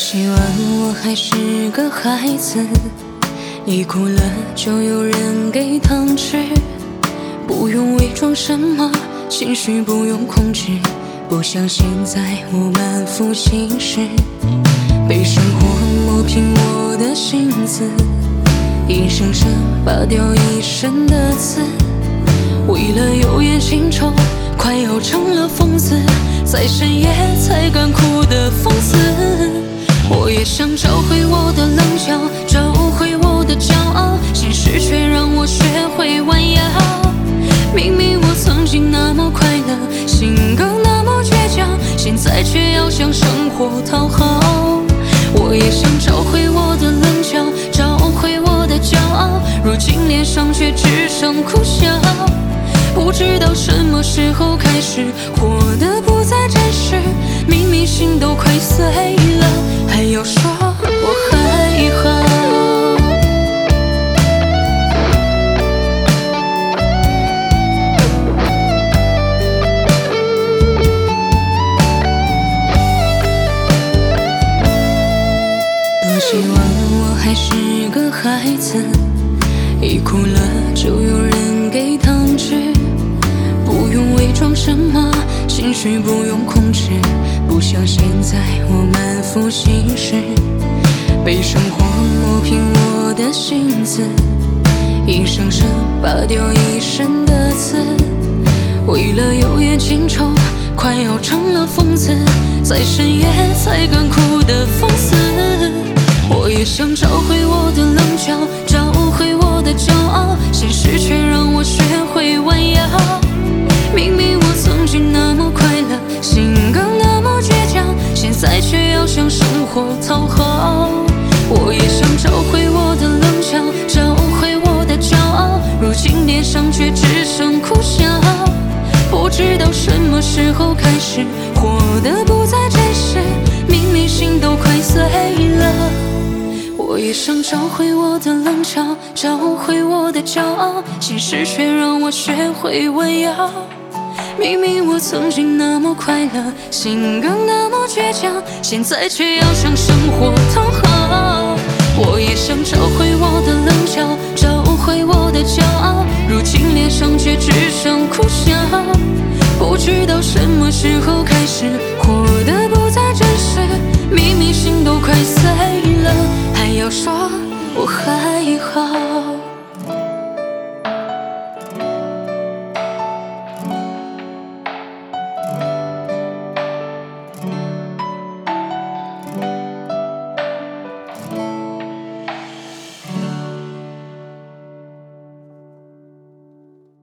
希望我还是个孩子，一哭了就有人给糖吃，不用伪装什么，情绪不用控制，不像现在我满腹心事，被生活磨平我的心思，一声声拔掉一身的刺，为了有眼情仇，快要成了疯子，在深夜才敢哭的疯子。我也想找回我的棱角，找回我的骄傲，现实却让我学会弯腰。明明我曾经那么快乐，性格那么倔强，现在却要向生活讨好。我也想找回我的棱角，找回我的骄傲，如今脸上却只剩苦笑。不知道什么时候开始，活得不再真实，明明心都快碎了，还要说我还好。多希望我还是个孩子，一哭了就有人给糖吃，不用伪装什么，情绪不用控制，不像现在我满腹心事，被生活磨平我的心思，一声声拔掉一身的刺，为了有眼情仇，快要成了疯子，在深夜才敢哭的疯子。我也想找回我的棱角，找回我的骄傲，现实却让我学会弯腰。明明我曾经那么快乐，性格那么倔强，现在却要向生活讨好。我也想找回我的棱角，找回我的骄傲，如今脸上却只剩苦笑。不知道什么时候开始，活得不再真实，明明心都快碎了。我也想找回我的棱角，找回我的骄傲，现实却让我学会弯腰。明明我曾经那么快乐，性格那么倔强，现在却要向生活讨好。我也想找回我的棱角，找回我的骄傲，如今脸上却只剩苦笑。不知道什么时候开始，活得不再真实，明明心都快碎了，还要说我还好。